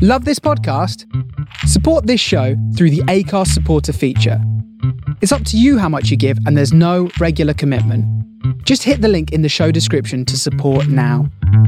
Love this podcast? Support this show through the Acast supporter feature. It's up to you how much you give, and there's no regular commitment. Just hit the link in the show description to support now.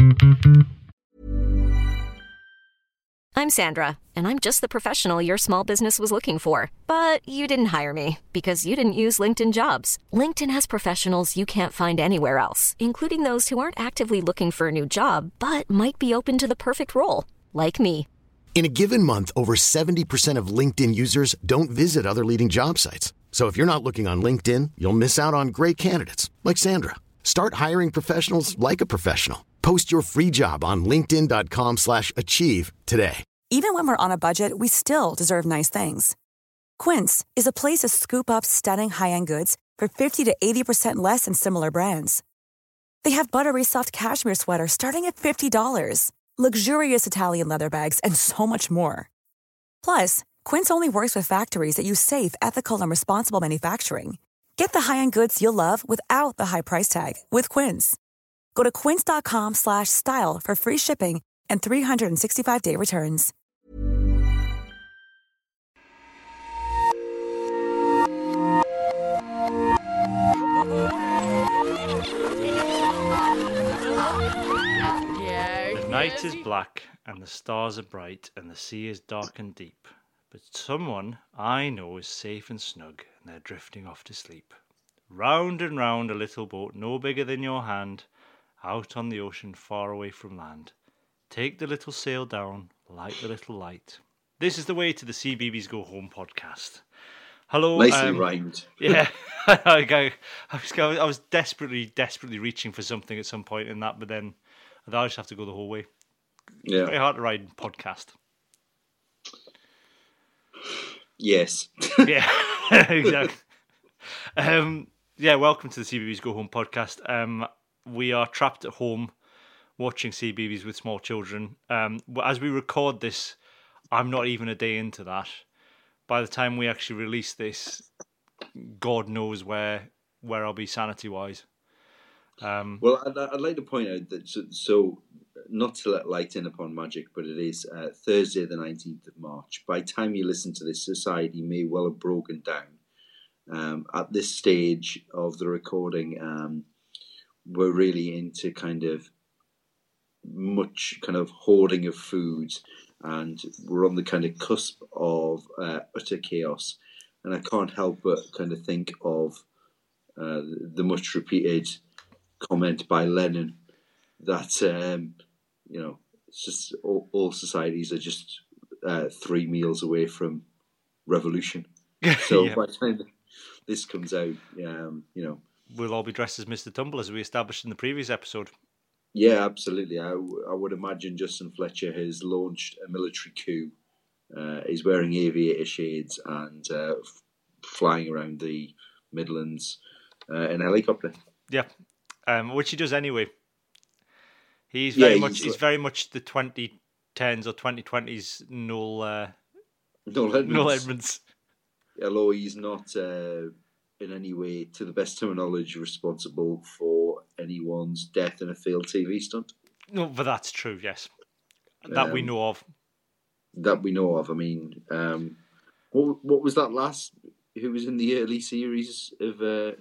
I'm Sandra, and I'm just the professional your small business was looking for. But you didn't hire me because you didn't use LinkedIn Jobs. LinkedIn has professionals you can't find anywhere else, including those who aren't actively looking for a new job, but might be open to the perfect role, like me. In a given month, over 70% of LinkedIn users don't visit other leading job sites. So if you're not looking on LinkedIn, you'll miss out on great candidates like Sandra. Start hiring professionals like a professional. Post your free job on linkedin.com/achieve today. Even when we're on a budget, we still deserve nice things. Quince is a place to scoop up stunning high-end goods for 50 to 80% less than similar brands. They have buttery soft cashmere sweaters starting at $50, luxurious Italian leather bags, and so much more. Plus, Quince only works with factories that use safe, ethical, and responsible manufacturing. Get the high-end goods you'll love without the high price tag with Quince. Go to quince.com/style for free shipping and 365-day returns. The night is black, and the stars are bright, and the sea is dark and deep. But someone I know is safe and snug, and they're drifting off to sleep. Round and round a little boat, no bigger than your hand, out on the ocean, far away from land. Take the little sail down, light the little light. This is the way to the CBeebies Go Home podcast. Hello. Nicely rhymed. Yeah, I was desperately reaching for something at some point in that, but then I just have to go the whole way. Yeah. It's very hard to write podcast. Yes. Yeah, exactly. Welcome to the CBeebies Go Home podcast. We are trapped at home watching CBeebies with small children. As we record this, I'm not even a day into that. By the time we actually release this, God knows where I'll be sanity-wise. Well, I'd like to point out that, so not to let light in upon magic, but it is Thursday the 19th of March. By the time you listen to this, society may well have broken down. At this stage of the recording, we're really into kind of much kind of hoarding of foods, and we're on the kind of cusp of utter chaos. And I can't help but kind of think of the much repeated comment by Lenin that it's just all societies are just 3 meals away from revolution. So Yeah. by the time this comes out, We'll all be dressed as Mr. Tumble, as we established in the previous episode. yeah, absolutely. I would imagine Justin Fletcher has launched a military coup. He's wearing aviator shades and flying around the Midlands in a helicopter. Yeah, which he does anyway. He's very much the 2010s or 2020s Noel Edmonds. Although he's not in any way, to the best of my knowledge, responsible for anyone's death in a failed TV stunt. No, but that's true. Yes, that we know of. I mean, what was that last? Who was in the early series of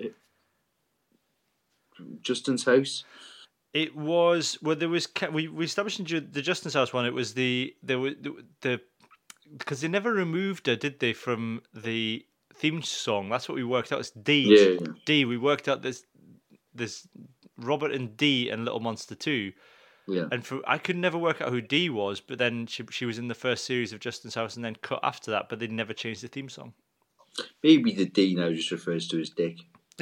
Justin's House? It was we established in the Justin's House one. It was the because they never removed her, did they, from the theme song? That's what we worked out. It's D. Yeah. D. We worked out this Robert and D and Little Monster 2. Yeah. And I could never work out who D was, but then she was in the first series of Justin's House and then cut after that, but they never changed the theme song. Maybe the D now just refers to his dick.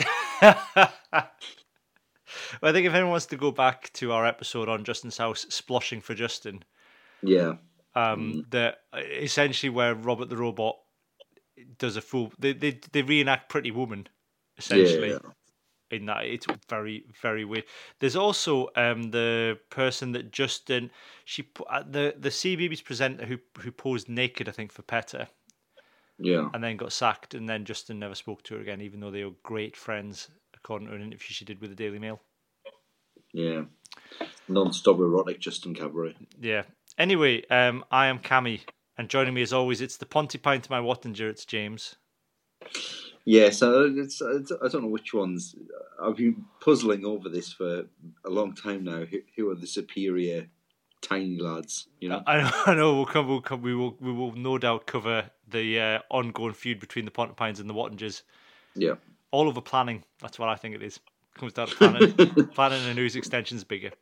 Well, I think if anyone wants to go back to our episode on Justin's House, Sploshing for Justin, Yeah. that essentially where Robert the Robot does a full, they reenact Pretty Woman, essentially. Yeah. In that, it's very, very weird. There's also the person that Justin, the CBeebies presenter who posed naked, I think, for PETA. Yeah. And then got sacked, and then Justin never spoke to her again, even though they were great friends, according to an interview she did with the Daily Mail. Yeah. Non-stop erotic Justin Cabaret. Yeah. Anyway, I am Cammy, and joining me as always, it's the Pontypoint to my Wattinger, it's James. Yes, I don't know which ones. I've been puzzling over this for a long time now. Who are the superior tiny lads? You know, I know. We will no doubt cover the ongoing feud between the Pontypoints and the Wattingers. Yeah, all over planning. That's what I think it is. It comes down to planning, planning and whose extension's bigger.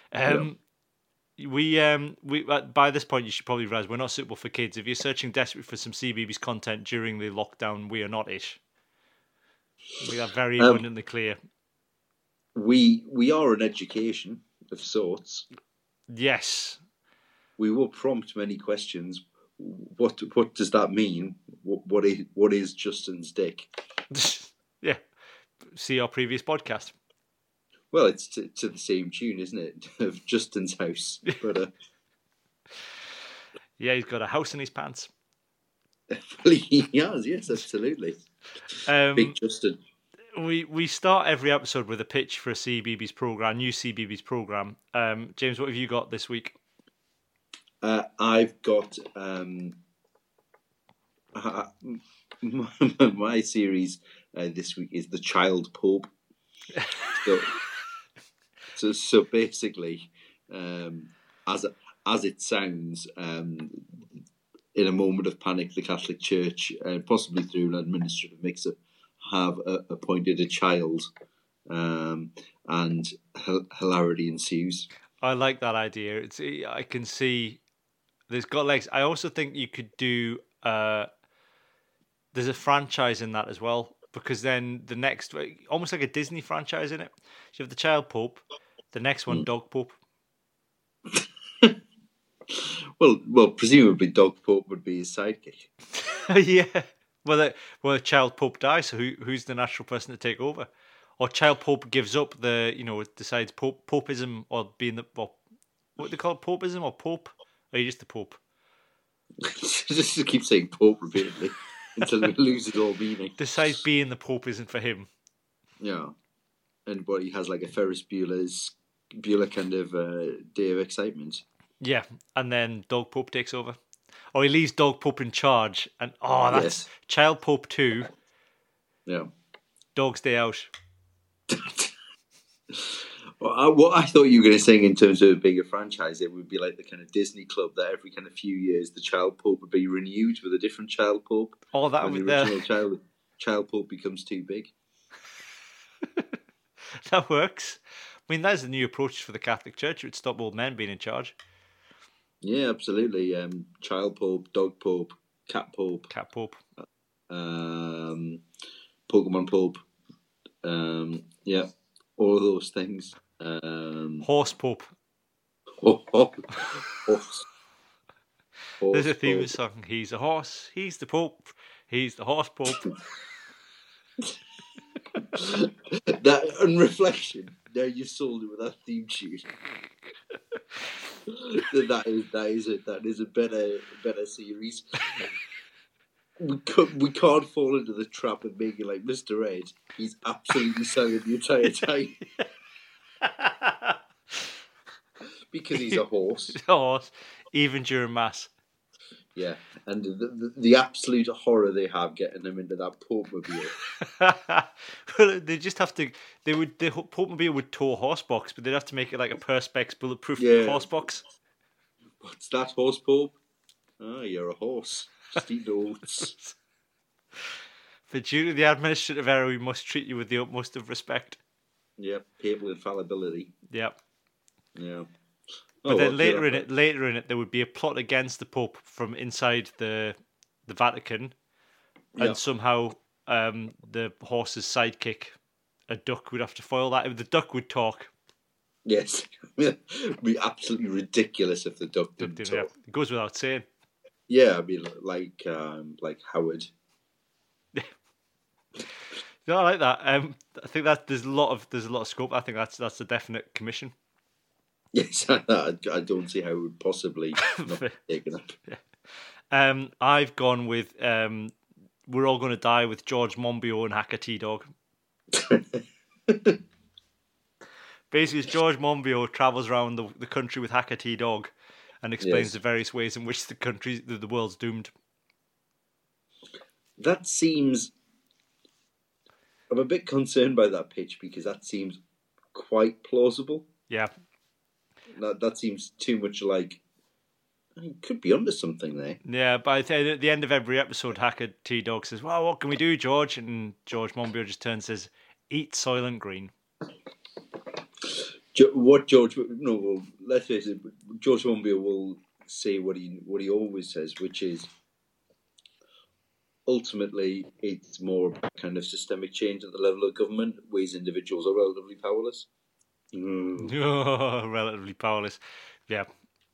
We by this point you should probably realize we're not suitable for kids. If you're searching desperately for some CBeebies content during the lockdown, we are not ish. We are very abundantly clear. We are an education of sorts. Yes. We will prompt many questions. What does that mean? What is Justin's dick? Yeah. See our previous podcast. Well, it's to the same tune, isn't it? Of Justin's house. But yeah, he's got a house in his pants. He has, yes, absolutely. Big Justin. We start every episode with a pitch for a CBeebies program, new CBeebies program. James, what have you got this week? I've got my series this week is The Child Pope. So basically, as it sounds, in a moment of panic, the Catholic Church, possibly through an administrative mix-up, have appointed a child, and hilarity ensues. I like that idea. I can see there's got legs. I also think you could do. There's a franchise in that as well, because then the next, almost like a Disney franchise in it. So you have the Child Pope, the next one, Dog Pope. Well, presumably Dog Pope would be his sidekick. Yeah. Well, Child Pope dies, so who's the natural person to take over? Or Child Pope gives up decides Popeism or being the, what do they call it, Popeism or Pope? Or are you just the Pope? Just keep saying Pope repeatedly until it loses all meaning. Decides being the Pope isn't for him. Yeah. And he has like a Ferris Bueller kind of day of excitement. Yeah, and then Dog Pope takes over. Or he leaves Dog Pope in charge, and that's yes. Child Pope 2. Yeah. Dog's Day Out. Well, what I thought you were going to say in terms of a bigger franchise, it would be like the kind of Disney club that every kind of few years the Child Pope would be renewed with a different Child Pope. Oh, that would be the original Child Pope becomes too big. That works. I mean, that's a new approach for the Catholic Church. It would stop old men being in charge. Yeah, absolutely. Child Pope, Dog Pope, Cat Pope. Cat Pope. Pokemon Pope. Yeah, all of those things. Horse Pope. Horse. There's a theme song. He's a horse. He's the Pope. He's the Horse Pope. That, on reflection, now you sold it with that theme tune. That is a better series. We can't fall into the trap of making like Mr. Ed. He's absolutely selling the entire time because he's a horse. He's a horse, even during mass. Yeah, and the absolute horror they have getting them into that Pope-mobile. Well, they just have to. The Pope-mobile would tow a horse box, but they'd have to make it like a Perspex bulletproof horse box. What's that, Horse Pope? Oh, you're a horse. Just eat oats. But due to the administrative error, we must treat you with the utmost of respect. Yep, papal infallibility. Yep. Yeah. But then later in it, there would be a plot against the Pope from inside the Vatican, and somehow the horse's sidekick, a duck, would have to foil that. The duck would talk. Yes, it would be absolutely ridiculous if the duck didn't talk. Yeah. It goes without saying. Yeah, I mean, like Howard. No, I like that. I think that there's a lot of scope. I think that's a definite commission. Yes, I don't see how it would possibly not be taken up. Yeah. I've gone with We're All Gonna Die with George Monbiot and Hacker T-Dog. Basically, George Monbiot travels around the country with Hacker T-Dog, and explains the various ways in which the world's doomed. That seems... I'm a bit concerned by that pitch because that seems quite plausible. Yeah. That seems too much like... He could be onto something there. Yeah, but at the end of every episode, Hacker T-Dog says, well, what can we do, George? And George Monbiot just turns and says, eat Soylent Green. What George... No, well, let's face it, George Monbiot will say what he always says, which is, ultimately, it's more about kind of systemic change at the level of government, whereas individuals are relatively powerless. Oh, relatively powerless. Yeah.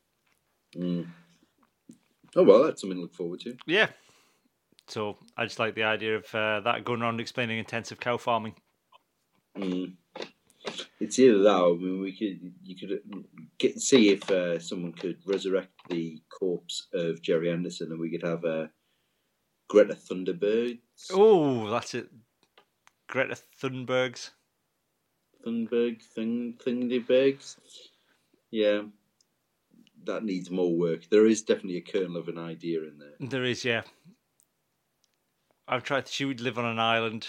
Oh, well, that's something to look forward to. Yeah. So I just like the idea of that going around explaining intensive cow farming. It's either that or you could see if someone could resurrect the corpse of Jerry Anderson and we could have Greta Thunberg. Oh, that's it. Greta Thunbergs. Thunbergs. Yeah. That needs more work. There is definitely a kernel of an idea in there. There is, yeah. I've tried. She would live on an island,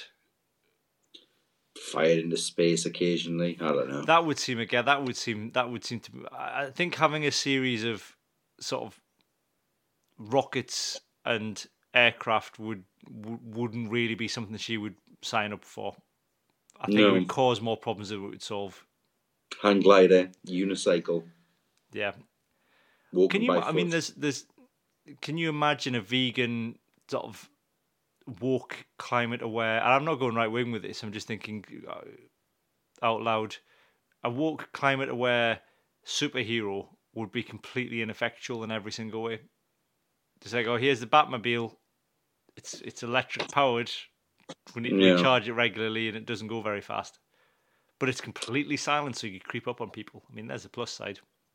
fired into space occasionally. I don't know. That would seem to. I think having a series of sort of rockets and aircraft wouldn't really be something she would sign up for. I think it would cause more problems than it would solve. Hang glider, unicycle. Yeah. Walking by foot. I mean, there's. Can you imagine a vegan sort of woke, climate aware? And I'm not going right wing with this. I'm just thinking out loud. A woke, climate aware superhero would be completely ineffectual in every single way. Just like, oh, here's the Batmobile. It's electric powered. We need to recharge it regularly, and it doesn't go very fast. But it's completely silent, so you can creep up on people. I mean, there's a plus side.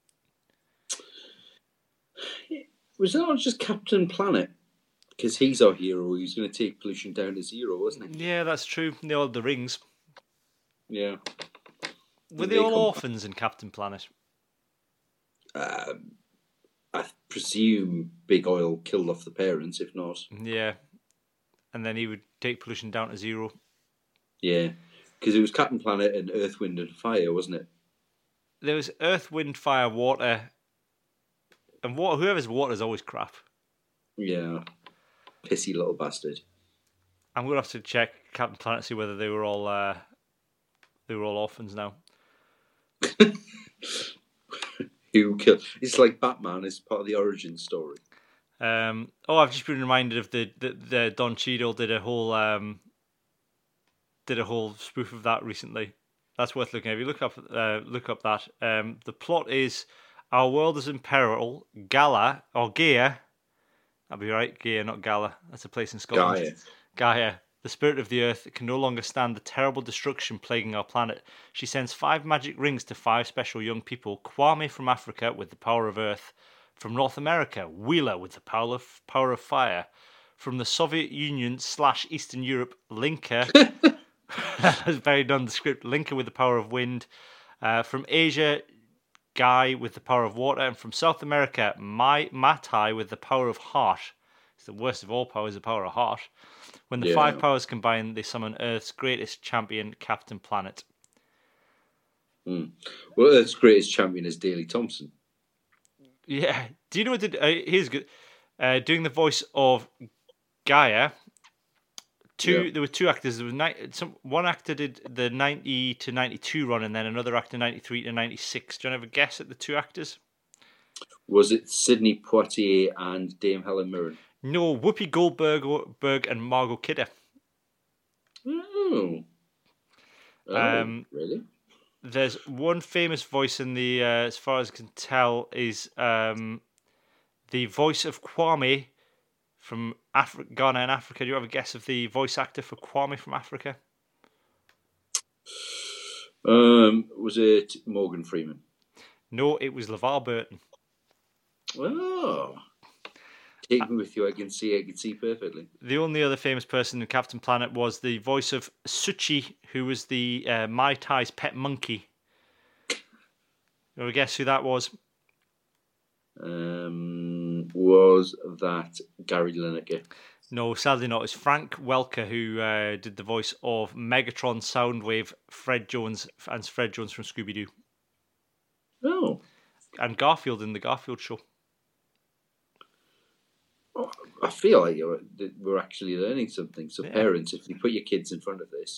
Was that not just Captain Planet? Because he's our hero. He's going to take pollution down to zero, wasn't he? Yeah, that's true. They all had the rings. Yeah. Were they all orphans in Captain Planet? I presume Big Oil killed off the parents, if not. Yeah. And then he would take pollution down to zero. Yeah. Because it was Captain Planet and Earth, Wind and Fire, wasn't it? There was Earth, Wind, Fire, Water. And whoever's water is always crap. Yeah. Pissy little bastard. I'm going to have to check Captain Planet to see whether they were all orphans now. Who killed? It's like Batman is part of the origin story. I've just been reminded of the Don Cheadle did a whole spoof of that recently. That's worth looking at. If you look up that. The plot is our world is in peril. Gaia. That'd be right. Gaia, not Gala. That's a place in Scotland. Gaia. The spirit of the earth can no longer stand the terrible destruction plaguing our planet. She sends 5 magic rings to 5 special young people. Kwame from Africa with the power of earth. From North America, Wheeler with the power of fire. From the Soviet Union / Eastern Europe, Linka. That's very nondescript. Linka with the power of wind. From Asia, Guy with the power of water. And from South America, Matai with the power of heart. It's the worst of all powers, the power of heart. When the 5 powers combine, they summon Earth's greatest champion, Captain Planet. Well, Earth's greatest champion is Daley Thompson. Yeah. Do you know what here's good. Doing the voice of Gaia. There were 2 actors. There was one actor did the 90 to 92 run, and then another actor 93 to 96. Do you want to have a guess at the 2 actors? Was it Sidney Poitier and Dame Helen Mirren? No, Whoopi Goldberg and Margot Kidder. Oh, really? There's one famous voice in the, as far as I can tell, is the voice of Kwame from Ghana and Africa. Do you have a guess of the voice actor for Kwame from Africa? Was it Morgan Freeman? No, it was LeVar Burton. Oh. Take me with you, I can see perfectly. The only other famous person in Captain Planet was the voice of Suchi, who was the Mai Tai's pet monkey. You want to guess who that was? Was that Gary Lineker? No, sadly not. It's Frank Welker who did the voice of Megatron, Soundwave, Fred Jones from Scooby-Doo. Oh. And Garfield in the Garfield Show. Oh, I feel like we're actually learning something. So parents, if you put your kids in front of this,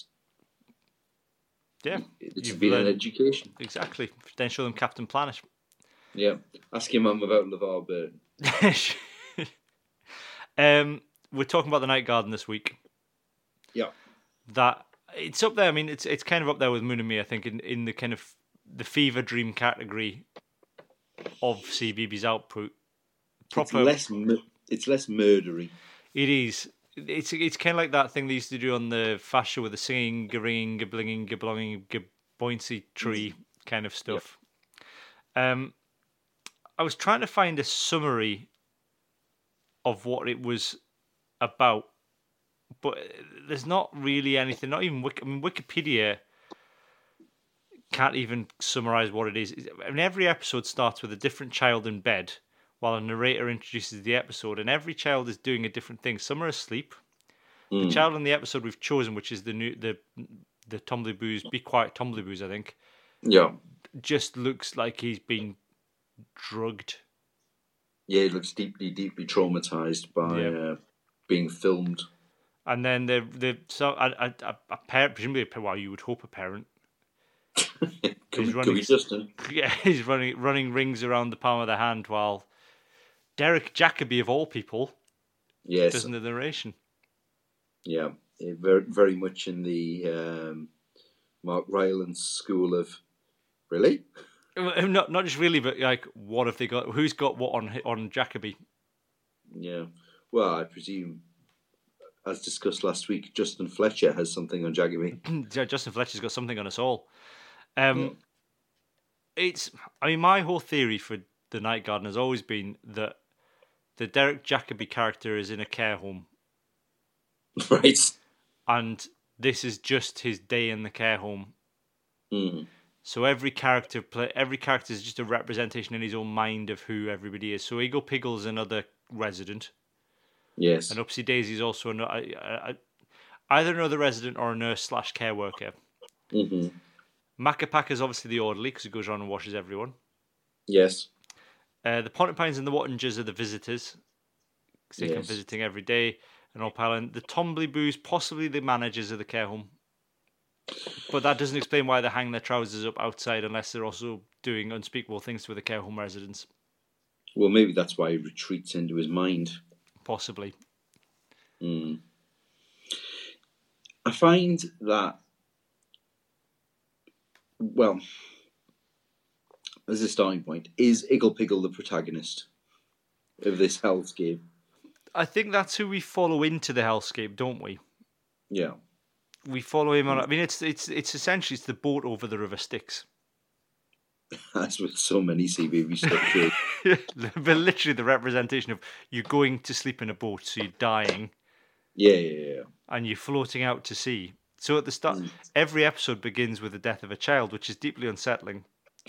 it's been an education. Exactly. Then show them Captain Planet. Yeah. Ask your mum about LeVar Burton. We're talking about The Night Garden this week. Yeah. That it's up there. I mean, it's kind of up there with Moon and Me, I think, in the kind of the fever dream category of CBeebies output. Proper. It's less murdery. It is. It's kind of like that thing they used to do on the Fast Show with the singing, ringing, blinging, belonging, boincy tree kind of stuff. Yep. I was trying to find a summary of what it was about, but there's not really anything. Not even Wikipedia can't even summarize what it is. I mean, every episode starts with a different child in bed, while a narrator introduces the episode, and every child is doing a different thing. Some are asleep. The child in the episode we've chosen, which is the Tumbleboos, Be Quiet Tumbleboos, I think. Yeah. Just looks like he's been drugged. Yeah, he looks deeply, deeply traumatized by being filmed. And then a parent, presumably, well, you would hope a parent. Could be Justin. Yeah, he's running rings around the palm of the hand while Derek Jacobi, of all people, does the narration. Yeah, very, very much in the Mark Rylance school of, really? Not just really, but like, what have they got? Who's got what on Jacobi? Yeah, well, I presume, as discussed last week, Justin Fletcher has something on Jacobi. Justin Fletcher's got something on us all. My whole theory for The Night Garden has always been that the Derek Jacobi character is in a care home. Right. And this is just his day in the care home. Mm. So every character is just a representation in his own mind of who everybody is. So Eagle Piggle's another resident. Yes. And Upsy Daisy is also either another resident or a nurse/care worker. Mm-hmm. Macapaca is obviously the orderly because he goes around and washes everyone. Yes. The Pontypines and the Wattingers are the visitors because they come visiting every day. And Up Island, the Tumbleboos, possibly the managers of the care home. But that doesn't explain why they hang their trousers up outside unless they're also doing unspeakable things to the care home residents. Well, maybe that's why he retreats into his mind. Possibly. Mm. I find that, well, as a starting point, is Eagle Piggle the protagonist of this hellscape? I think that's who we follow into the hellscape, don't we? Yeah. We follow him on. I mean, it's essentially it's the boat over the River Styx. As with so many CBeebies stuff. But literally the representation of you going to sleep in a boat, so you're dying. Yeah. And you're floating out to sea. So at the start, every episode begins with the death of a child, which is deeply unsettling.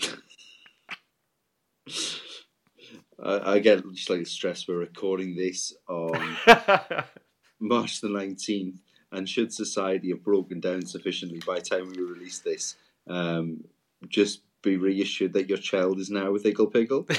I get just like stress. We're recording this on March the 19th, and should society have broken down sufficiently by the time we release this, just be reassured that your child is now with Eagle Piggle.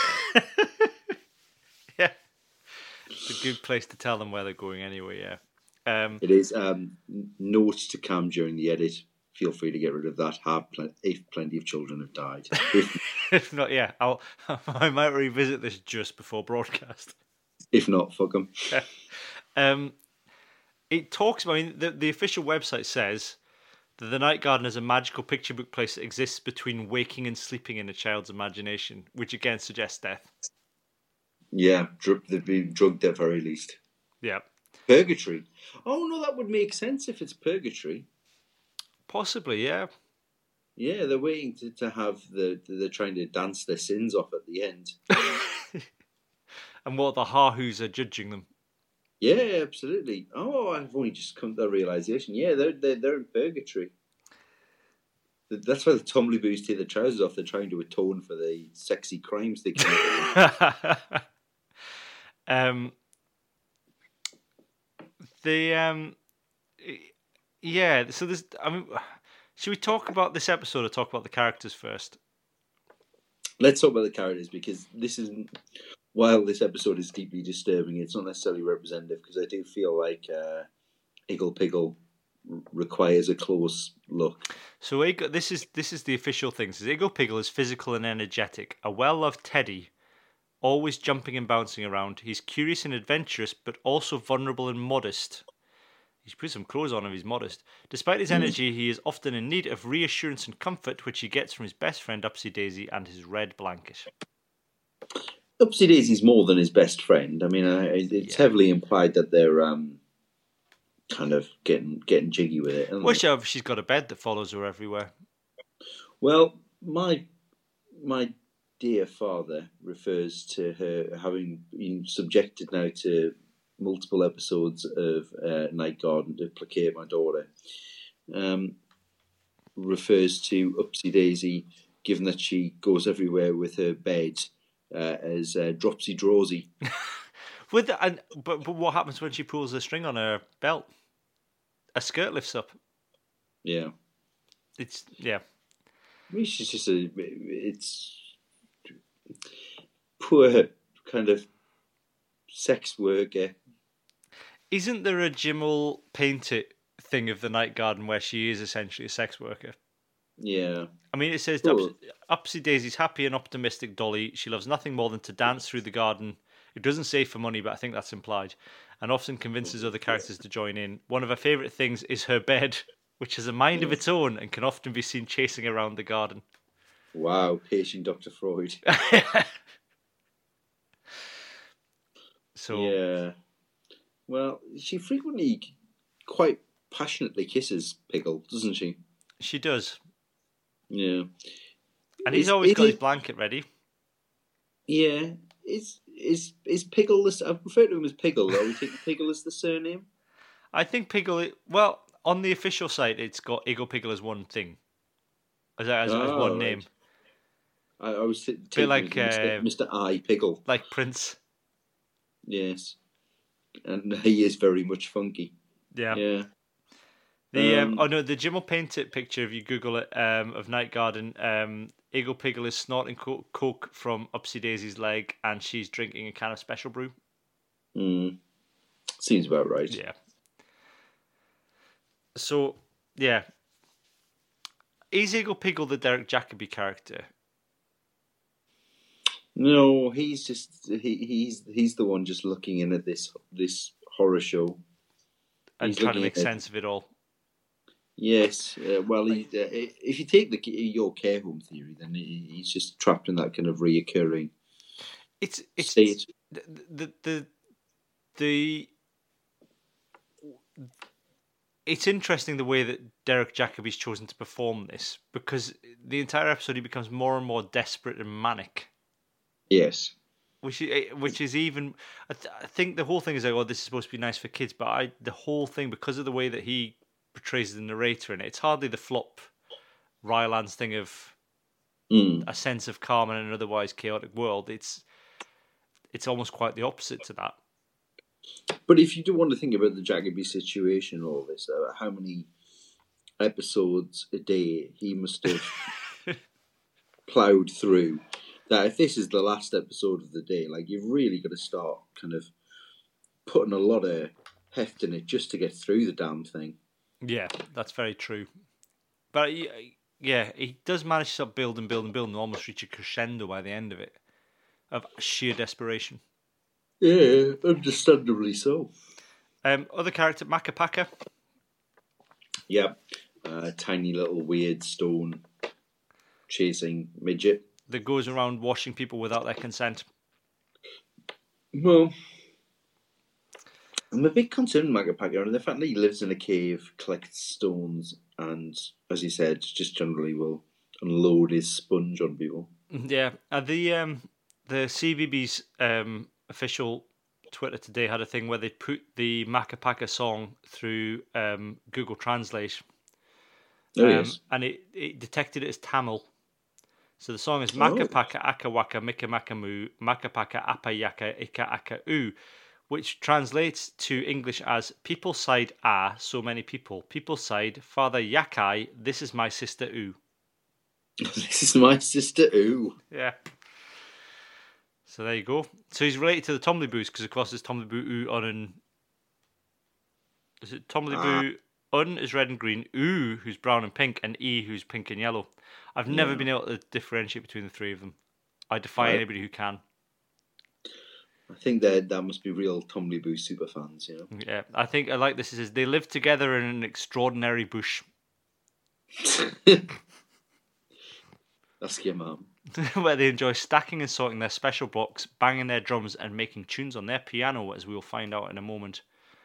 Yeah, it's a good place to tell them where they're going anyway. Yeah, it is. Note to Cam during the edit: feel free to get rid of that. If plenty of children have died. If not, yeah, I might revisit this just before broadcast. If not, fuck them. It talks about, I mean, the official website says that the Night Garden is a magical picture book place that exists between waking and sleeping in a child's imagination, which again suggests death. Yeah, they've been drugged at very least. Yeah. Purgatory. Oh, no, that would make sense if it's purgatory. Possibly, yeah. Yeah, they're waiting to have they're trying to dance their sins off at the end. And what the Hahoos are judging them. Yeah, absolutely. Oh, I've only just come to that realisation. Yeah, they're in purgatory. That's why the Tomley Boos take their trousers off. They're trying to atone for the sexy crimes they commit. Yeah. So there's. I mean, should we talk about this episode or talk about the characters first? Let's talk about the characters, because this is, while this episode is deeply disturbing, it's not necessarily representative, because I do feel like Iggle Piggle requires a close look. So this is the official thing. It says Iggle Piggle is physical and energetic, a well-loved teddy, always jumping and bouncing around. He's curious and adventurous, but also vulnerable and modest. He's put some clothes on him, he's modest. Despite his energy, he is often in need of reassurance and comfort, which he gets from his best friend Upsy Daisy and his red blanket. Upsy Daisy's more than his best friend. I mean, it's heavily implied that they're kind of getting jiggy with it. Well, she's got a bed that follows her everywhere. Well, my dear father refers to her having been subjected now to multiple episodes of Night Garden to placate my daughter. Refers to Upsy Daisy, given that she goes everywhere with her bed, as Dropsy Drawsy. But what happens when she pulls the string on her belt? A skirt lifts up. Yeah. I mean, she's just it's poor kind of sex worker. Isn't there a Jimmel Painted thing of the Night Garden where she is essentially a sex worker? Yeah. I mean, it says Upsy Daisy's happy and optimistic dolly. She loves nothing more than to dance through the garden. It doesn't say for money, but I think that's implied. And often convinces other characters to join in. One of her favourite things is her bed, which has a mind of its own and can often be seen chasing around the garden. Wow, paging Dr. Freud. Yeah. Well, she frequently quite passionately kisses Piggle, doesn't she? She does. Yeah. And he's always got his blanket ready. Yeah. Is Piggle I refer to him as Piggle, though. We think Piggle is the surname? I think Piggle... Well, on the official site, it's got Iggle Piggle as one thing. As one name. I was taking like Mr. I. Piggle. Like Prince. Yes. And he is very much funky. Yeah. Yeah. The Jimmel Painted picture, if you Google it, of Night Garden, Iggle Piggle is snorting coke from Upsy Daisy's leg, and she's drinking a can of special brew. Seems about right. Yeah. So, yeah. Is Iggle Piggle the Derek Jacobi character? No, he's just he's the one just looking in at this horror show and trying to make sense of it all. Yes, well, if you take your care home theory, then he's just trapped in that kind of reoccurring state. It's interesting the way that Derek Jacobi's chosen to perform this, because the entire episode he becomes more and more desperate and manic. Yes. Which is even... I think the whole thing is like, oh, this is supposed to be nice for kids, but the whole thing, because of the way that he portrays the narrator in it, it's hardly the flop Rylance thing of a sense of calm in an otherwise chaotic world. It's almost quite the opposite to that. But if you do want to think about the Jacobi situation, all this, how many episodes a day he must have ploughed through, that if this is the last episode of the day, like, you've really got to start kind of putting a lot of heft in it just to get through the damn thing. Yeah, that's very true. But yeah, he does manage to sort of build and almost reach a crescendo by the end of it, of sheer desperation. Yeah, understandably so. Other character, Makapaka. Yeah, tiny little weird stone chasing midget that goes around washing people without their consent. Well, I'm a bit concerned with Makapaka, and the fact that he lives in a cave, collects stones, and, as he said, just generally will unload his sponge on people. Yeah, the CBB's official Twitter today had a thing where they put the Makapaka song through Google Translate, Yes. And it detected it as Tamil. So the song is Maka Paka Aka Waka Mika Maka Moo Maka Paka Apa Yaka Ika Aka U, which translates to English as People side so many people. People side Father Yakai, this is my sister U. This is my sister U. Yeah. So there you go. So he's related to the Tomliboos because, of course, there's Tomliboo U on and... Is it Tomliboo Un is red and green, U who's brown and pink, and E who's pink and yellow. I've never been able to differentiate between the three of them. I defy anybody who can. I think that must be real Tomliboo super fans, you know. Yeah, I think I like this. It says they live together in an extraordinary bush. Ask your mum. Where they enjoy stacking and sorting their special blocks, banging their drums, and making tunes on their piano, as we will find out in a moment.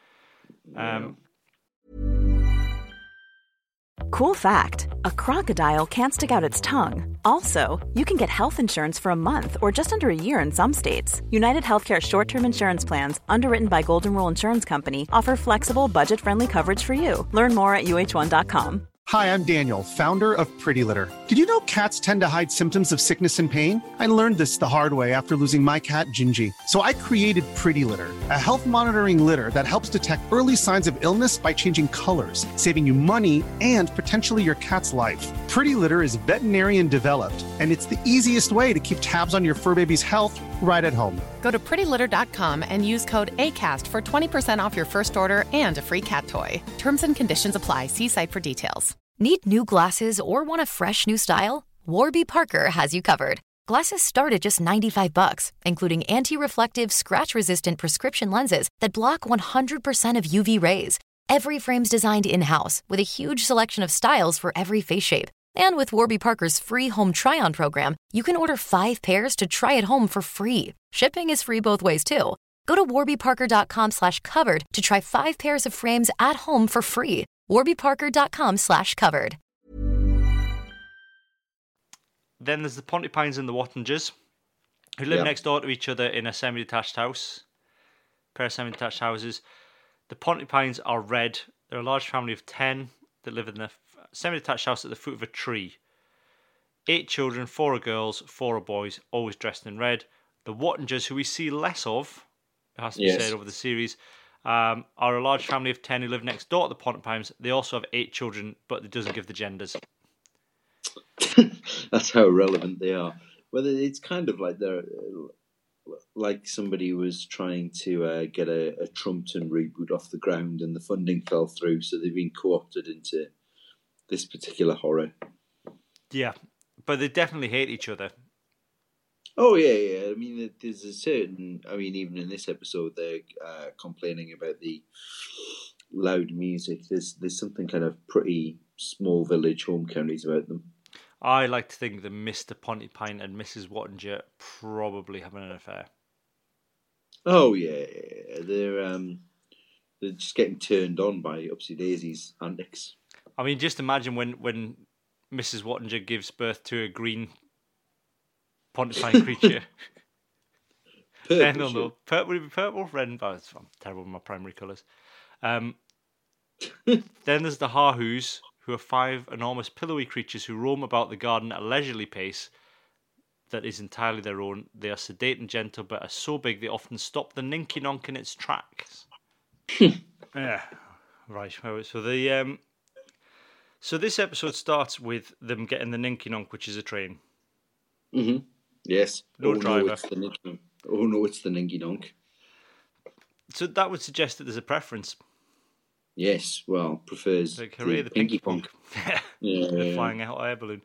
Cool fact, a crocodile can't stick out its tongue. Also, you can get health insurance for a month or just under a year in some states. United Healthcare short-term insurance plans, underwritten by Golden Rule Insurance Company, offer flexible, budget-friendly coverage for you. Learn more at uh1.com. Hi, I'm Daniel, founder of Pretty Litter. Did you know cats tend to hide symptoms of sickness and pain? I learned this the hard way after losing my cat, Gingy. So I created Pretty Litter, a health monitoring litter that helps detect early signs of illness by changing colors, saving you money and potentially your cat's life. Pretty Litter is veterinarian developed, and it's the easiest way to keep tabs on your fur baby's health right at home. Go to prettylitter.com and use code ACAST for 20% off your first order and a free cat toy. Terms and conditions apply. See site for details. Need new glasses or want a fresh new style? Warby Parker has you covered. Glasses start at just $95, including anti-reflective, scratch-resistant prescription lenses that block 100% of UV rays. Every frame's designed in-house with a huge selection of styles for every face shape. And with Warby Parker's free home try-on program, you can order 5 pairs to try at home for free. Shipping is free both ways, too. Go to warbyparker.com/covered to try 5 pairs of frames at home for free. warbyparker.com/covered. Then there's the Pontypines and the Wattingers, who live next door to each other in a semi-detached house. Pair of semi-detached houses. The Pontypines are red. They're a large family of 10 that live in a semi-detached house at the foot of a tree. 8 children, 4 are girls, 4 are boys, always dressed in red. The Wattingers, who we see less of, it has to be said over the series, are a large family of 10 who live next door to the Pontypines. They also have 8 children, but it doesn't give the genders. That's how relevant they are. Well, it's kind of like they're like somebody was trying to get a Trumpton reboot off the ground, and the funding fell through, so they've been co-opted into this particular horror. Yeah, but they definitely hate each other. Oh, yeah. I mean, there's a certain... I mean, even in this episode, they're complaining about the loud music. There's something kind of pretty small village home counties about them. I like to think that Mr. Pontypine and Mrs. Wattinger probably having an affair. Oh, yeah. They're just getting turned on by Upsy Daisy's antics. I mean, just imagine when Mrs. Wattinger gives birth to a green Pontypine creature. Purple, would it be purple? Red and I'm terrible with my primary colours. Then there's the Hahoos, who are 5 enormous pillowy creatures who roam about the garden at a leisurely pace that is entirely their own. They are sedate and gentle, but are so big they often stop the Ninky Nonk in its tracks. Yeah, right. So this episode starts with them getting the Ninky Nonk, which is a train. Mm-hmm. Yes. No driver. No, it's the Ninky Nonk. So that would suggest that there's a preference. Yes, well, prefers like, hooray, the Pinky Punk. Yeah. The flying hot air balloon.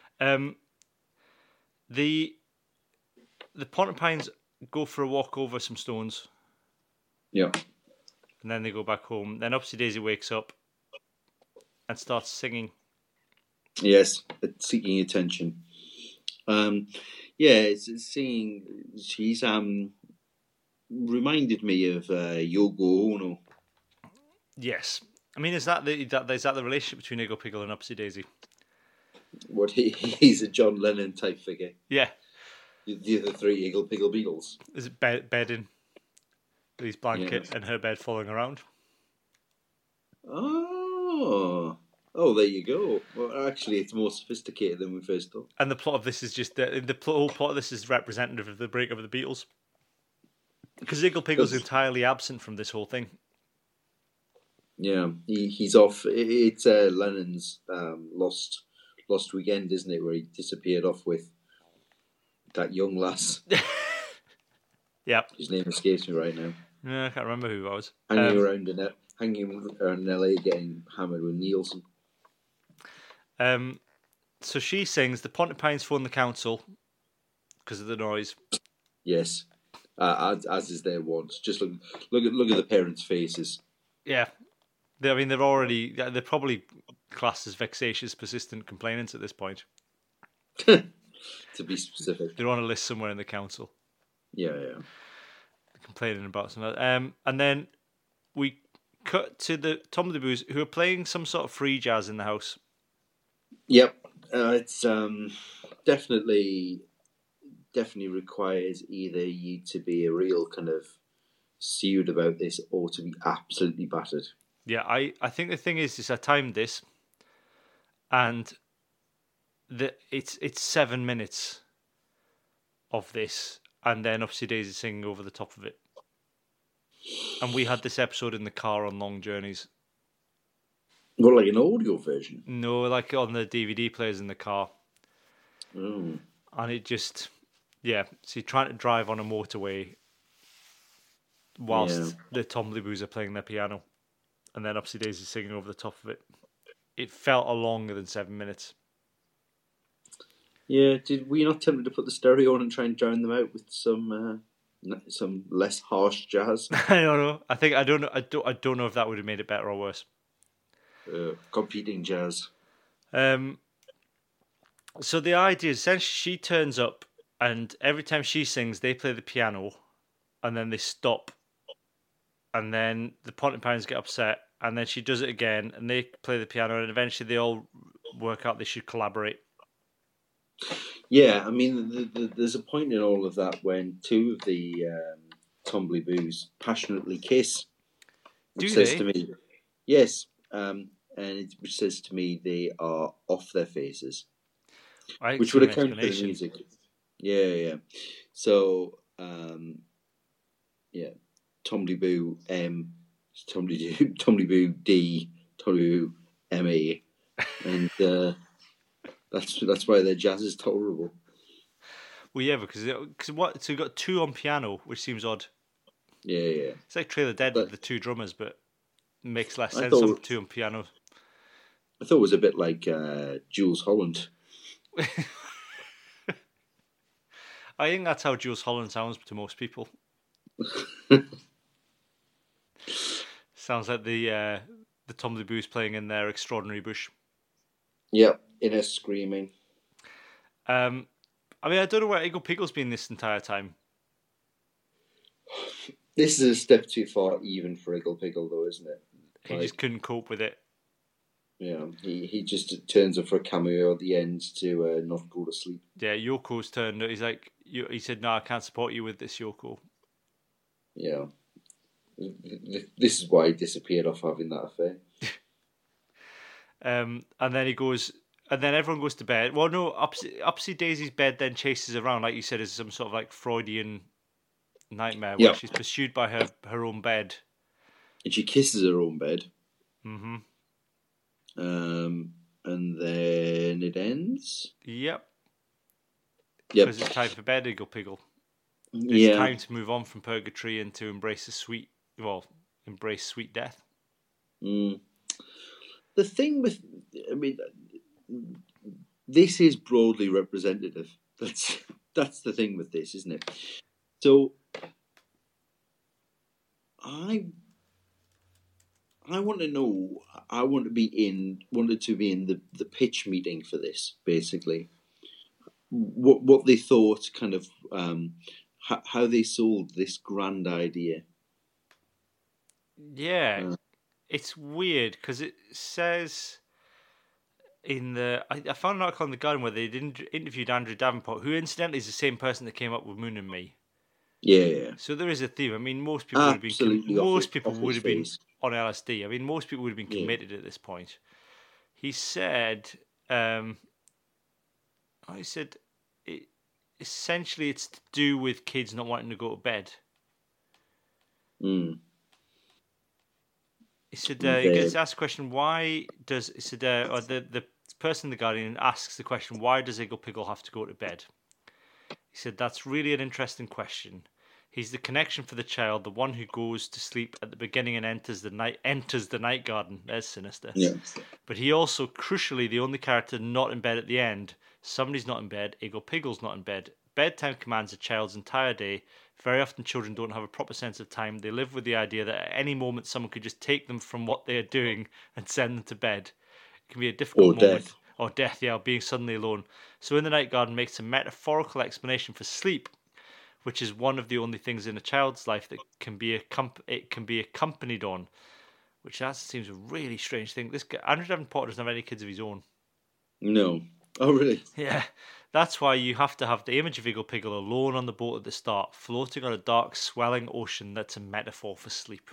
The Pontypines go for a walk over some stones. Yeah. And then they go back home. Then Upsy Daisy wakes up and starts singing. Yes, seeking attention. It's singing. She's reminded me of Yoko Ono. Yes, I mean, is that the relationship between Eagle Pickle and Upsy Daisy? What he's a John Lennon type figure. Yeah. The other 3 Eagle Pickle Beatles. Is it bedding with his blanket and her bed falling around? Oh, Oh, there you go. Well, actually, it's more sophisticated than we first thought. And the plot of this is just the whole plot of this is representative of the breakup of the Beatles, because Iggle Piggle's entirely absent from this whole thing. Yeah, he's off. It's Lennon's lost weekend, isn't it? Where he disappeared off with that young lass. Yep. His name escapes me right now. No, I can't remember who it was. Hanging around in LA, getting hammered with Nielsen. So she sings, the Pontipines phone the council because of the noise. Yes, as is their wont. Just look at the parents' faces. Yeah, they're probably classed as vexatious, persistent complainants at this point. To be specific, they're on a list somewhere in the council. Yeah. Complaining about something. And then we cut to the Tombliboos, who are playing some sort of free jazz in the house. Yep, it's definitely requires either you to be a real kind of sued about this or to be absolutely battered. Yeah, I think the thing is I timed this, and it's 7 minutes of this, and then Upsy Daisy singing over the top of it. And we had this episode in the car on long journeys. What, like an audio version? No, like on the DVD players in the car. Oh. And it just, so you're trying to drive on a motorway whilst the Tombliboos are playing their piano, and then Upsy Daisy singing over the top of it. It felt a longer than 7 minutes. Yeah, were you not tempted to put the stereo on and try and drown them out with some less harsh jazz? I don't know. I don't know if that would have made it better or worse. Competing jazz. So the idea is essentially she turns up, and every time she sings, they play the piano, and then they stop, and then the Pontipines get upset, and then she does it again, and they play the piano, and eventually they all work out they should collaborate. Yeah, I mean, there's a point in all of that when two of the Tombliboos passionately kiss. Do says they? To me, yes, which says to me they are off their faces, which would account for the music. Yeah. So, Tombliboo M, Tombliboo D, Tombliboo ME, and that's why their jazz is tolerable. Well, yeah, because what? So you got two on piano, which seems odd. Yeah. It's like Trailer Dead with the two drummers, but makes less sense on two on piano. I thought it was a bit like Jools Holland. I think that's how Jools Holland sounds to most people. Sounds like the Tombliboos playing in their Extraordinary Bush. Yep, inner screaming. I don't know where Iggle Piggle's been this entire time. This is a step too far even for Iggle Piggle, though, isn't it? He just couldn't cope with it. Yeah, he just turns up for a cameo at the end to not go to sleep. Yeah, Yoko's turned. He's like, he said, "No, I can't support you with this, Yoko." Yeah, this is why he disappeared off having that affair. And then he goes, and then everyone goes to bed. Well, no, Upsy Daisy's bed then chases around, like you said, as some sort of like Freudian nightmare where she's pursued by her own bed. And she kisses her own bed. Mm-hmm. And then it ends? Yep. Because it's time for bed, Iggle Piggle. It's time to move on from purgatory and to embrace sweet death. Mm. The thing with, this is broadly representative. That's the thing with this, isn't it? So, I want to know. I wanted to be in the pitch meeting for this. Basically, what they thought, kind of how they sold this grand idea. Yeah, it's weird because it says in the I found an article on The Guardian where they interviewed Andrew Davenport, who incidentally is the same person that came up with Moon and Me. Yeah. So there is a theme. I mean, most people would have been on LSD. I mean, most people would have been committed at this point. He said, essentially it's to do with kids not wanting to go to bed. Mm. He said, he gets asked the question, why does, he said, or the person in The Guardian asks the question, why does Eagle Piggle have to go to bed? He said, that's really an interesting question. He's the connection for the child, the one who goes to sleep at the beginning and enters the night garden. There's sinister. Yeah. But he also, crucially, the only character not in bed at the end. Somebody's not in bed. Eagle Piggle's not in bed. Bedtime commands a child's entire day. Very often children don't have a proper sense of time. They live with the idea that at any moment someone could just take them from what they are doing and send them to bed. It can be a difficult moment. Death. Or death, yeah, or being suddenly alone. So In the Night Garden makes a metaphorical explanation for sleep, which is one of the only things in a child's life that can be accompanied on. Which that seems a really strange thing. This guy, Andrew Davenport doesn't have any kids of his own. No. Oh, really? Yeah. That's why you have to have the image of Eagle Piggle alone on the boat at the start, floating on a dark, swelling ocean that's a metaphor for sleep.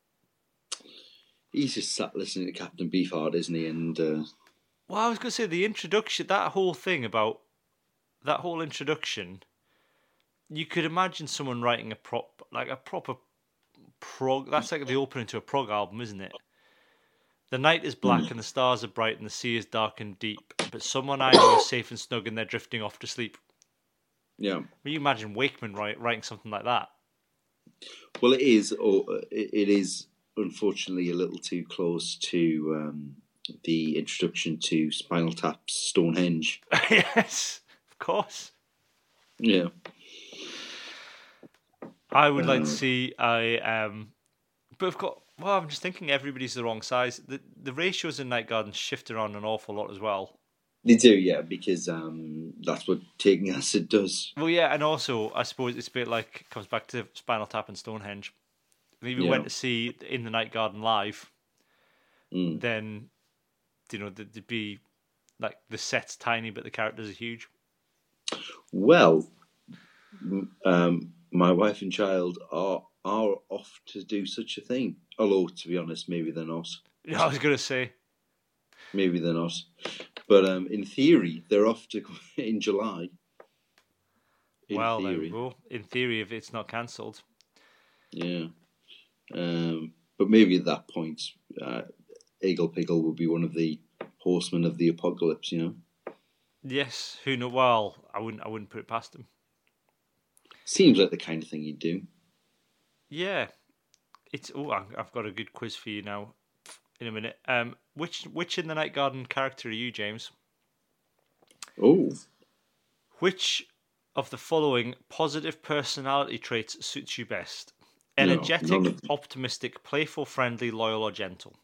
He's just sat listening to Captain Beefheart, isn't he? And well, I was going to say the introduction, that whole introduction, you could imagine someone writing a proper prog. That's like the opening to a prog album, isn't it? The night is black and the stars are bright and the sea is dark and deep, but someone I know is safe and snug and they're drifting off to sleep. Yeah. Can you imagine Wakeman writing something like that? Well, it is unfortunately a little too close to the introduction to Spinal Tap's Stonehenge. Yes, of course. Yeah. I would like to see but I've got. Well, I'm just thinking everybody's the wrong size. The ratios in Night Garden shift around an awful lot as well. They do, yeah, because that's what taking acid does. Well, yeah, and also I suppose it's a bit like comes back to Spinal Tap and Stonehenge. If we went to see In the Night Garden live, then there'd be like the set's tiny, but the characters are huge. Well, my wife and child are off to do such a thing. Although, to be honest, maybe they're not. Yeah, I was going to say. Maybe they're not. But in theory, they're off to in July. In theory, if it's not cancelled. Yeah. But maybe at that point, Eagle Piggle will be one of the horsemen of the apocalypse, you know? Yes, who knows? Well, I wouldn't put it past him. Seems like the kind of thing you'd do. Yeah. I've got a good quiz for you now in a minute. Which In the Night Garden character are you, James? Oh. Which of the following positive personality traits suits you best? Energetic, optimistic, playful, friendly, loyal, or gentle?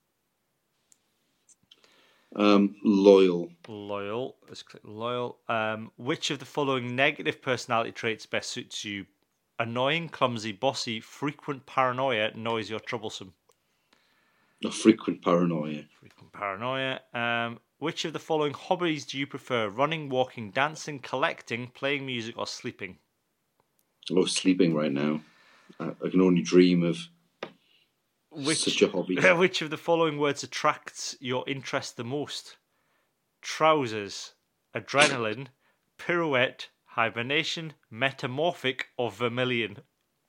Loyal. Loyal. Let's click loyal. Which of the following negative personality traits best suits you? Annoying, clumsy, bossy, frequent paranoia, noisy, or troublesome? Frequent paranoia. Frequent paranoia. Which of the following hobbies do you prefer? Running, walking, dancing, collecting, playing music, or sleeping? Oh, sleeping right now. I can only dream of such a hobby. Which of the following words attracts your interest the most? Trousers, adrenaline, pirouette, hibernation, metamorphic, or vermilion?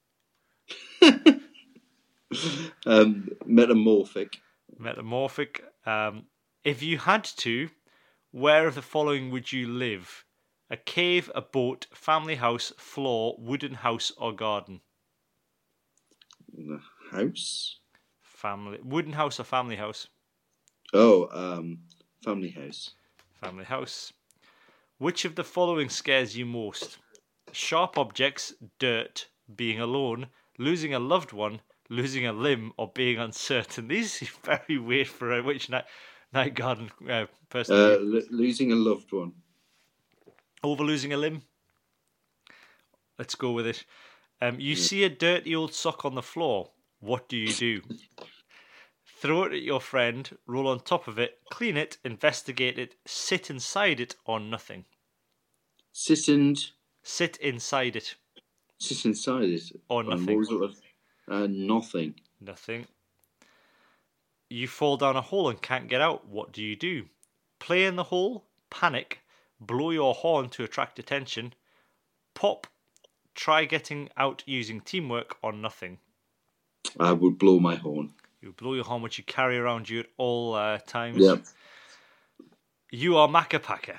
Metamorphic. Metamorphic. If you had to, where of the following would you live? A cave, a boat, family house, floor, wooden house, or garden? The house? Wooden house or family house? Oh, family house. Family house. Which of the following scares you most? Sharp objects, dirt, being alone, losing a loved one, losing a limb, or being uncertain. These seem very weird for which Night Garden person. Losing a loved one. Over losing a limb? Let's go with it. You see a dirty old sock on the floor. What do you do? Throw it at your friend, roll on top of it, clean it, investigate it, sit inside it, or nothing? Sit inside it. Sit inside it. Or nothing? Nothing. Nothing. You fall down a hole and can't get out. What do you do? Play in the hole, panic, blow your horn to attract attention, pop, try getting out using teamwork, or nothing. I would blow my horn. You blow your horn, which you carry around you at all times. Yep. You are Makapaka.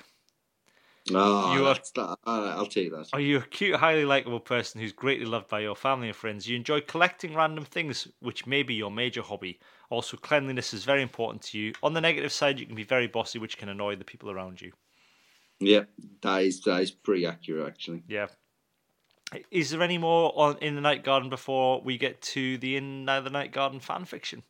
I'll take that. Are you a cute, highly likable person who's greatly loved by your family and friends? You enjoy collecting random things, which may be your major hobby. Also, cleanliness is very important to you. On the negative side, you can be very bossy, which can annoy the people around you. Yeah, that is pretty accurate, actually. Yeah. Is there any more in the Night Garden before we get to the In the Night Garden fan fiction?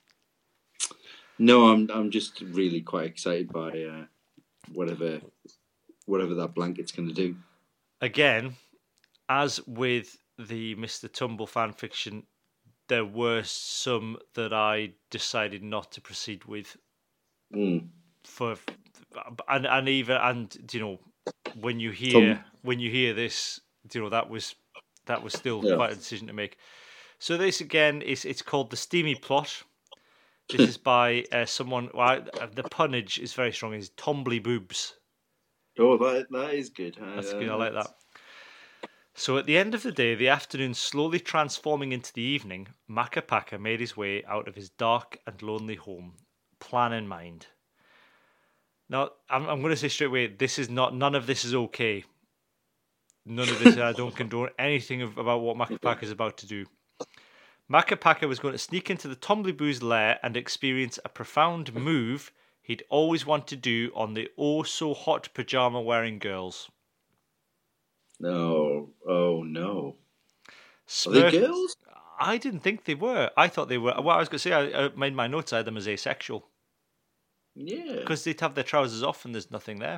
No, I'm just really quite excited by whatever that blanket's going to do. Again, as with the Mr. Tumble fan fiction, there were some that I decided not to proceed with. Mm. And you know, when you hear this, you know, that was still quite a decision to make. So this again it's called The Steamy Plot. This is by someone. Well, the punnage is very strong. It's Tumbly Boobs. Oh, that is good. That's good. I like that. So at the end of the day, the afternoon slowly transforming into the evening, Makapaka made his way out of his dark and lonely home, plan in mind. Now, I'm going to say straight away, none of this is okay. None of this, I don't condone anything about what Makapaka is about to do. Makapaka was going to sneak into the Tombliboo's lair and experience a profound move he'd always wanted to do on the oh-so-hot pyjama-wearing girls. No. Oh, no. Are they girls? I didn't think they were. I thought they were. Well, I was going to say, I made my notes, I had them as asexual. Yeah. Because they'd have their trousers off and there's nothing there.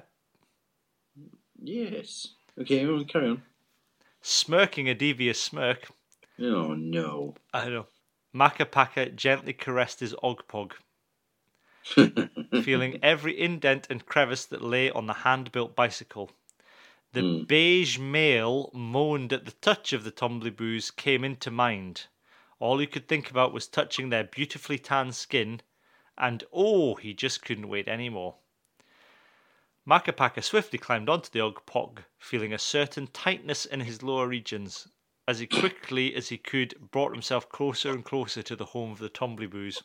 Yes. Okay, we'll carry on. Smirking a devious smirk. Oh, no. I know. Makapaka gently caressed his Ogpog, feeling every indent and crevice that lay on the hand-built bicycle. The beige male moaned at the touch of the Tombliboos came into mind. All he could think about was touching their beautifully tanned skin, and he just couldn't wait anymore. Makapaka swiftly climbed onto the Ogpog, feeling a certain tightness in his lower regions, as he quickly as he could brought himself closer and closer to the home of the Tombliboos.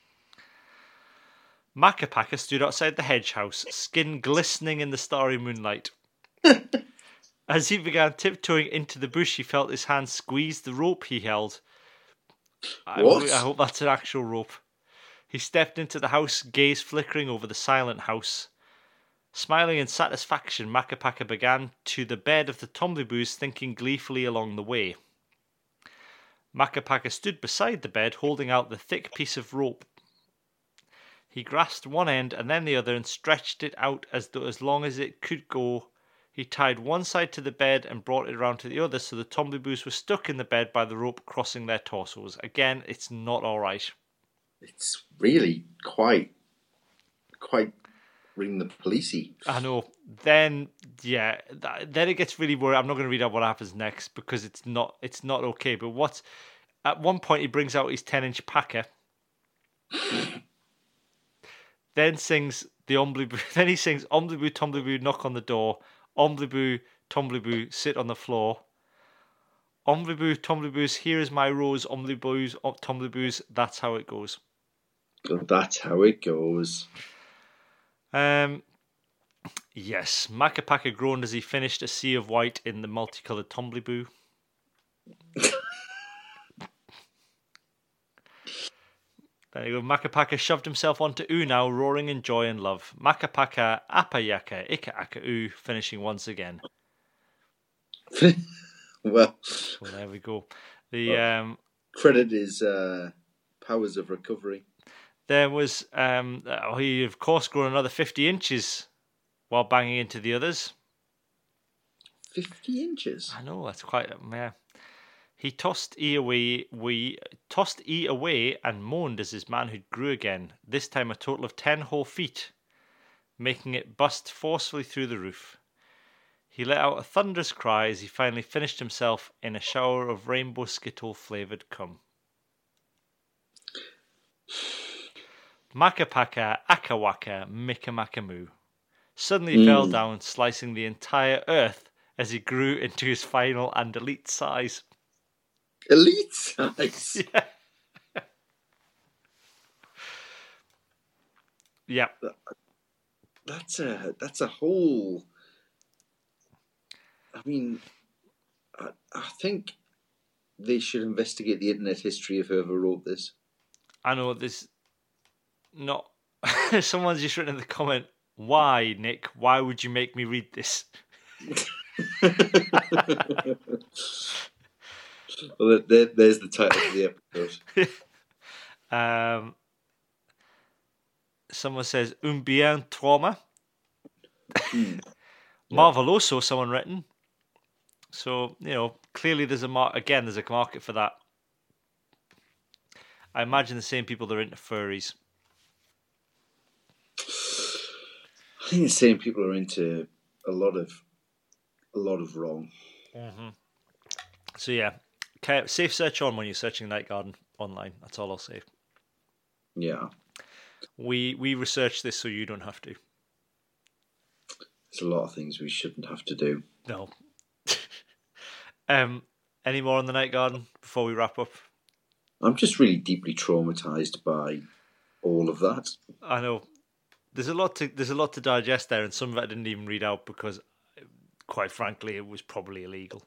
Makapaka stood outside the hedge house, skin glistening in the starry moonlight. As he began tiptoeing into the bush, he felt his hand squeeze the rope he held. I hope that's an actual rope. He stepped into the house, gaze flickering over the silent house. Smiling in satisfaction, Makapaka began to the bed of the Tombliboos, thinking gleefully along the way. Makapaka stood beside the bed, holding out the thick piece of rope. He grasped one end and then the other and stretched it out as long as it could go. He tied one side to the bed and brought it around to the other, so the Tombliboos were stuck in the bed by the rope crossing their torsos. Again, it's not all right. It's really quite ring the policey. I know. Then it gets really worried. I'm not going to read out what happens next because it's not okay. But at one point he brings out his 10-inch packer. Then sings the Ombliboo. Then he sings Ombliboo, Tombliboo, knock on the door. Ombliboo, Tombliboo, sit on the floor. Ombliboo, Tombliboos, here is my rose. Ombliboos, Tombliboos, that's how it goes. That's how it goes. Yes, Makapaka groaned as he finished a sea of white in the multicoloured Tombliboo. There you go. Makapaka shoved himself onto Now, roaring in joy and love. Makapaka, Apayaka, Ika Aka finishing once again. Well, there we go. The credit is powers of recovery. There was he of course grown another 50 inches while banging into the others. 50 inches? I know, that's quite He tossed E away and moaned as his manhood grew again, this time a total of 10 whole feet, making it bust forcefully through the roof. He let out a thunderous cry as he finally finished himself in a shower of rainbow skittle flavoured cum. Makapaka, Akawaka, Mikamakamoo suddenly fell down, slicing the entire earth as he grew into his final and elite size. Elite size? Yeah. That's a whole... I mean, I think they should investigate the internet history of whoever wrote this. I know there's not... Someone's just written in the comment, why, Nick? Why would you make me read this? Well, there's the title of the episode. Someone says, un bien trauma. Marveloso, someone written. So, clearly there's a market for that. I imagine the same people that are into furries. I think the same people are into a lot of wrong. Mm-hmm. So yeah, safe search on when you're searching Night Garden online. That's all I'll say. Yeah. We researched this so you don't have to. There's a lot of things we shouldn't have to do. No. Any more on the Night Garden before we wrap up? I'm just really deeply traumatized by all of that. I know. There's a lot to digest there, and some of it I didn't even read out because, quite frankly, it was probably illegal.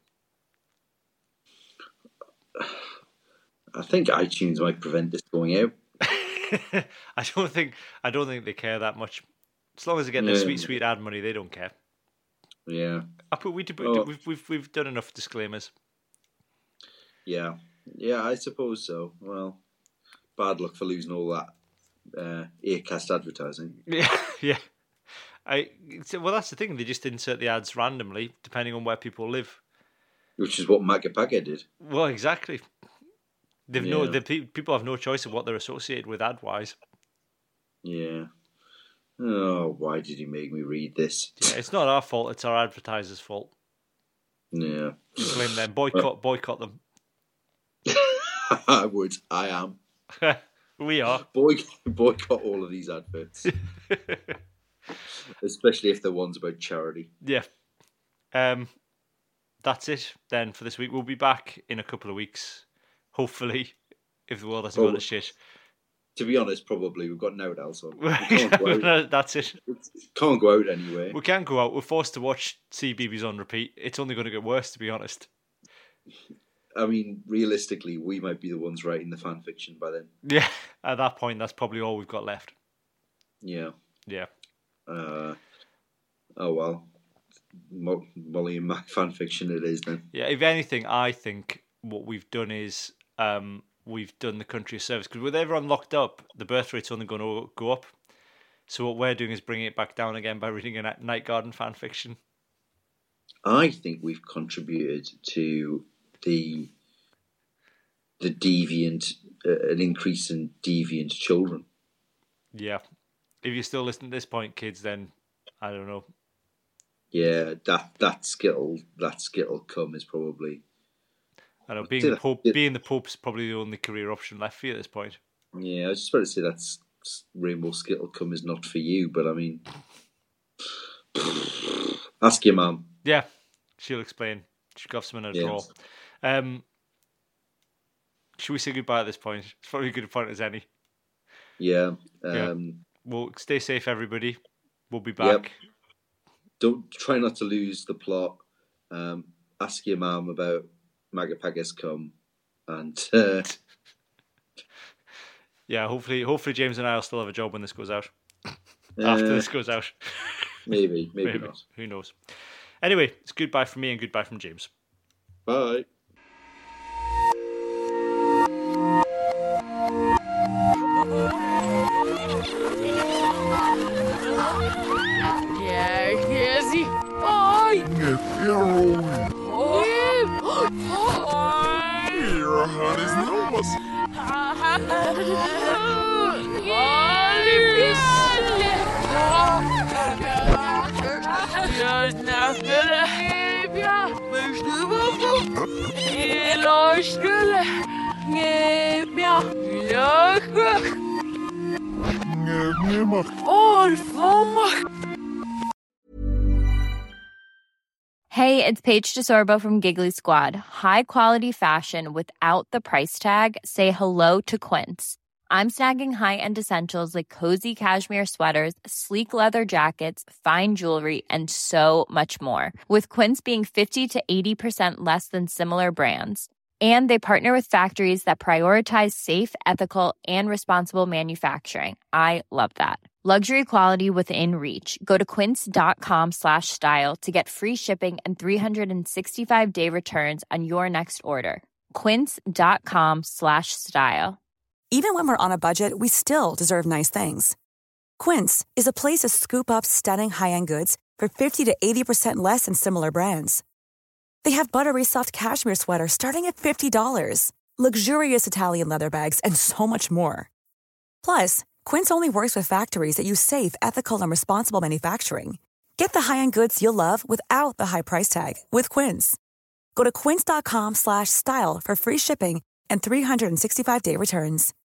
I think iTunes might prevent this going out. I don't think they care that much. As long as they get their sweet ad money, they don't care. Yeah. We've done enough disclaimers. Yeah, I suppose so. Well, bad luck for losing all that Acast advertising. Yeah. Well, that's the thing. They just insert the ads randomly, depending on where people live. Which is what Magapaga did. Well, exactly. People have no choice of what they're associated with ad-wise. Yeah. Oh, why did you make me read this? Yeah, it's not our fault. It's our advertisers' fault. Yeah. You blame them. Boycott them. I would. I am. We are. Boycott all of these adverts. Especially if they're ones about charity. Yeah. That's it then for this week. We'll be back in a couple of weeks. Hopefully, if the world hasn't gone to shit. To be honest, probably. We've got no else on. That's it. Can't go out anyway. We can't go out. We're forced to watch CBeebies on repeat. It's only going to get worse, to be honest. I mean, realistically, we might be the ones writing the fan fiction by then. Yeah, at that point, that's probably all we've got left. Yeah. Yeah. Oh, well. Molly and Mac fan fiction it is then. Yeah, if anything, I think what we've done is we've done the country a service. Because with everyone locked up, the birth rate's only going to go up. So what we're doing is bringing it back down again by reading a Night Garden fan fiction. I think we've contributed to the deviant, an increase in deviant children. Yeah. If you're still listening to this point, kids, then I don't know. Yeah, that skittle cum is probably... I know, being the Pope's probably the only career option left for you at this point. Yeah, I was just about to say that's Rainbow Skittle cum is not for you, but I mean... Ask your mum. Yeah, she'll explain. She's got some in her drawer. Should we say goodbye at this point? It's probably a good point as any. Yeah. Well, stay safe, everybody. We'll be back. Yep. Try not to lose the plot. Ask your mum about Magapaga's cum, and yeah, hopefully James and I will still have a job when this goes out. After this goes out, maybe not. Who knows? Anyway, it's goodbye from me and goodbye from James. Bye. Hey, it's Paige DeSorbo from Giggly Squad. High quality fashion without the price tag. Say hello to Quince. I'm snagging high-end essentials like cozy cashmere sweaters, sleek leather jackets, fine jewelry, and so much more. With Quince being 50 to 80% less than similar brands. And they partner with factories that prioritize safe, ethical, and responsible manufacturing. I love that. Luxury quality within reach. Go to quince.com/style to get free shipping and 365-day returns on your next order. Quince.com/style. Even when we're on a budget, we still deserve nice things. Quince is a place to scoop up stunning high-end goods for 50 to 80% less than similar brands. They have buttery soft cashmere sweaters starting at $50, luxurious Italian leather bags, and so much more. Plus, Quince only works with factories that use safe, ethical, and responsible manufacturing. Get the high-end goods you'll love without the high price tag with Quince. Go to quince.com/style for free shipping and 365-day returns.